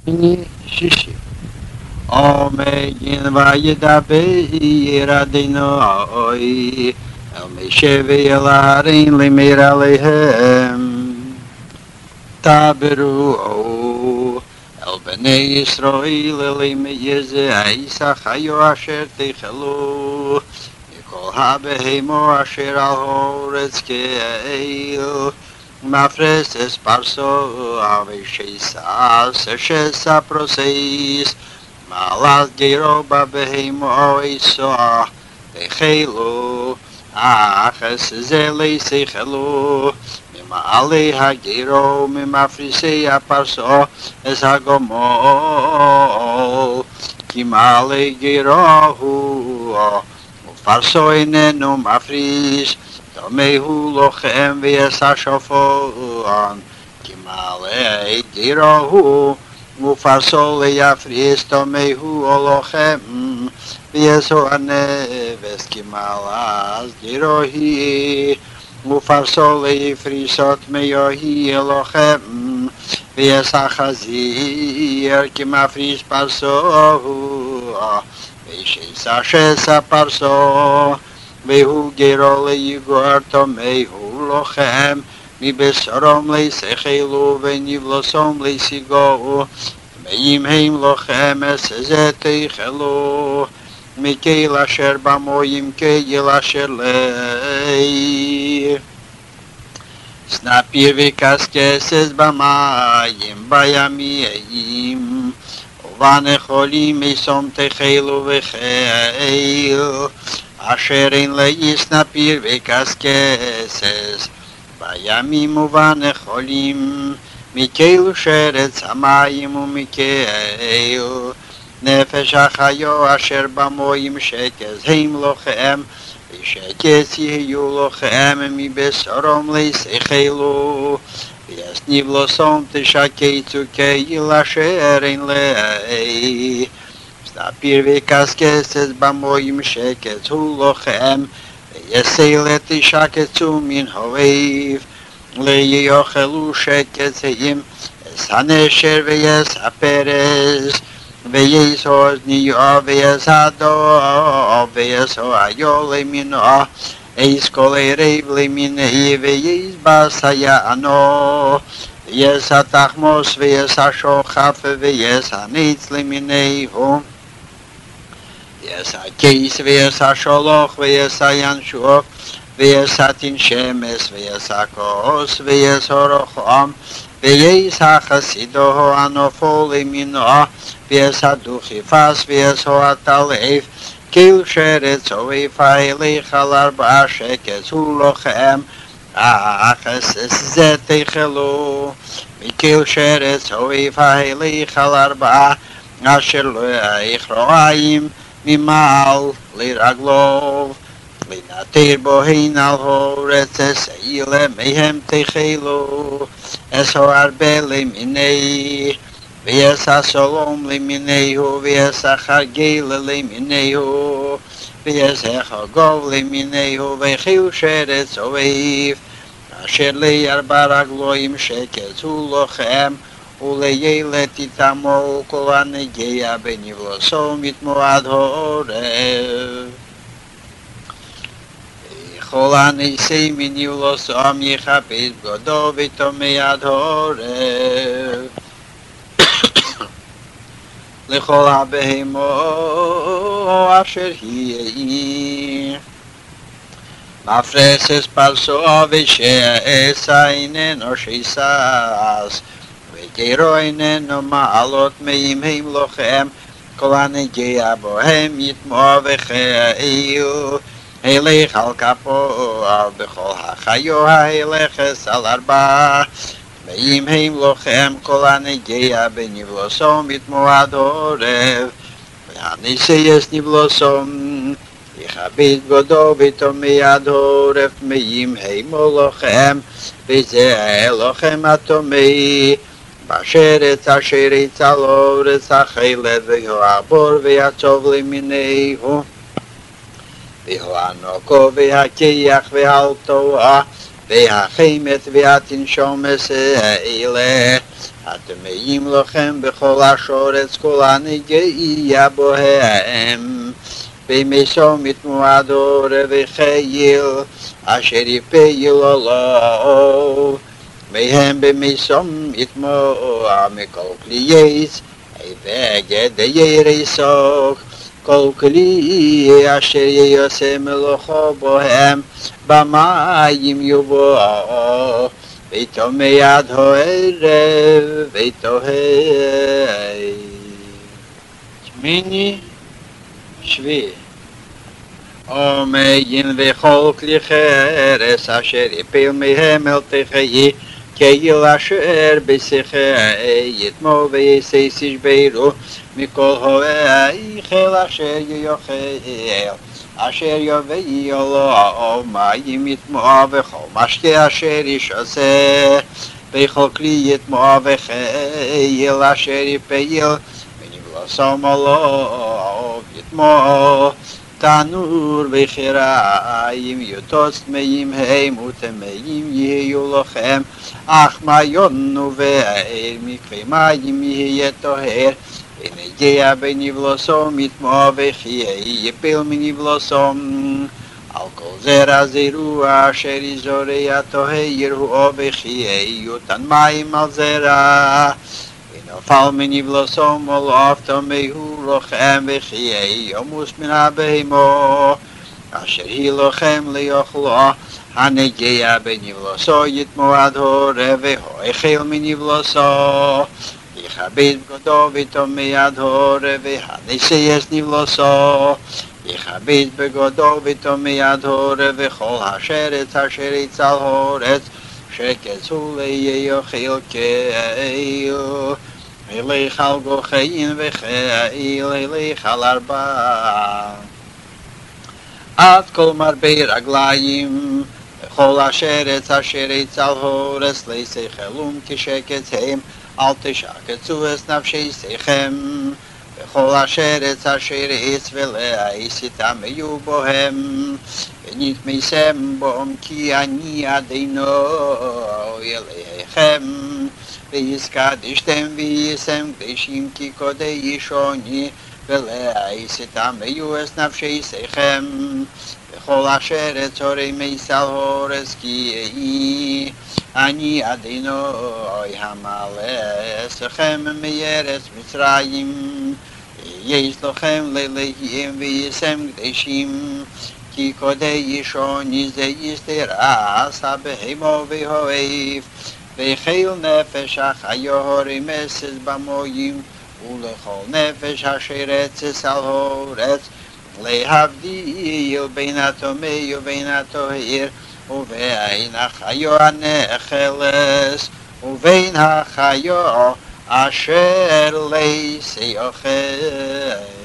שישי. עומד וידבר אדינוי אל משה ואל ההרים למיר עליהם תעברו אל בני ישראל אלי מייזעיס החיו אשר תאכלו מכל הבהמו אשר על הארץ כאל מפרסס פרסו ושסס שסה פרוסס מעלת גירו בבהמו איסוע תאכלו אחס זה ליסחלו ממעלי הגירו ממפריסי הפרסו אס הגומל כי מעלי גירו הוא ופרסו איננו מפריס דומהו לוחם ויעשה שופון כי מעלי גירו הוא ופרסו ליפריס דומהו לוחם ויעשו הנבס כי מעלת גירו היא ופרסו ליפריסות מיוהי לוחם ויעשה חזיר כי מפריס פרסו וישסה שסה פרסו והוא גירו ליגור תומהו לוחם מבשרום ליסחלו ונבלוסום ליסיגו מאים הם לוחם אסזה תאכלו מקהל אשר במוים קהל אשר לי סנפיר וקסקסס במים בימים ובנחולים מסום תאכלו וחיל אשר אין לי סנפיר וקסקסס בימים ובנחולים מקהל שרץ המים ומקהל נפש החיו אשר במוים שקס הם לוחם ושקס יהיו לוחם מבשרום ליסחלו ויסניב לוסום תשקצו קהל אשר אין לי סנפיר וקסקסס במוים שקס הוא לוחם ויסל תשקצו מן הויב ליאכלו שקס הם אס הנשר ויס הפרס ויסו אזניו ויס הדו ויסו היו למינו איס כל ערב למיני ויס בסייענו ויס התחמוס ויס השוחף ויס הניץ למיניהו ויס הכיס ויס השולח ויס הינשוף ויס התנשמס ויס הכוס ויס הרוחם ויס החסידו הנופו למינו ויס הדוכיפס ויס התלף כל שרץ אויפה אליך על 4 שקס הוא לוחם אחס זה תאכלו מכל שרץ אויפה אליך על 4 אשר לא יכרועיים ממעל לרגלו לנטר בוהן על הורץ אסעילה מהם תאכלו אסו הרבה למיני ויעשה שלום למיניהו ויעשה חגל למיניהו ויעשה חגוב למיניהו וחיל שרץ אויב אשר לי 4 רגלויים שקס הוא לוחם ולילד תתמו כל הנגיע בנבלוסו מתמועד העורב כל הניסי מנבלוסום יכפס בגדו ותומד העורב לכל הבהמו אשר היא מפרסס פרסו ושעשה איננו שסס וגרו איננו מעלות מאים הם לוחם כל הנגיע בוהם יתמו וחיל הלך על כפו בכל החיו ההלכס על 4 ואם הם לוחם כל הנגיע בנבלוסום מתמועד עורב והניסייס נבלוסום יכבד גודו ותומד עורב טמאים הם לוחם וזה לוחם הטומא בשרץ אשר יצא לאורץ החילת ויעבור ויעצוב למיניהו והנוקו והקיח והלטוע והחמת והתנשומת האלה. הטמאים לכם בכל השורץ כל הנגיע בוהם. במיסום יתמועדו רווחייל אשר יפייל לו. מהם במיסום יתמוע מכל כלייס וגדי ריסוק. כל כלי אשר יעשה מלאכו בוהם במים יובאו. ויטמא עד הערב ויטהר. שמיני שביעי. עומדים וכל כלי חרס אשר יפל מהם אל תחיי כאילו אשר בשיחי יתמו ויסס ישברו מכל ההיכל אשר יאכל אשר יביא לו מים יתמו וכל משקה אשר ישעשה וכל כלי יתמו וחיל אשר יפייל ונבלסום לו יתמו תנור וחיריים יוטוס טמאים הם וטמאים יהיו לכם אך מעיון ובאר מקווה מים יהיה טהר ונגיע בנבלסום יטמא וכי יפל מנבלסום על כל זרע זרוע אשר יזורע טהר הוא וכי יותן מים על זרע ונפל מנבלסום ולאף טמאו לכם וכי ימוס מן הבהמה אשר היא לכם לאכלו הנגיע בנבלסו יטמא עד הערב והאכל מנבלסו יכבד בגדו וטמא עד הערב והנשיאס נבלסו יכבד בגדו וטמא עד הערב וכל השרץ אשר יצא על הארץ שקץ הוא ליאכל כאיל הלך על גוחין וחיל הלך על ארבע עד כל מרבה רגליים וכל השרץ אשר יצא על הארץ לשכלום כשקץ הם אל תשקצו את נפשיכם וכל השרץ אשר יצא ולעיס יטמאו בהם ונתמסם בהם כי אני אדוני אלוהיכם ויזקדשתם ויישם קדשים כי קודש אני ולעיס יטמאו את נפשיכם וכל אשר צורי מיס על הארץ כי אני אדוני המלך מארץ מצרים יש לכם לאלוהים ויישם קדשים כי קודש אני זה יסתרס הבהמה והאוהב וחיל נפש החיה הרמסת במים ולכל נפש אשר רצת על הארץ להבדיל בין הטמא ובין הטהר ובין החיה הנאכלת ובין החיה אשר לייס יאכל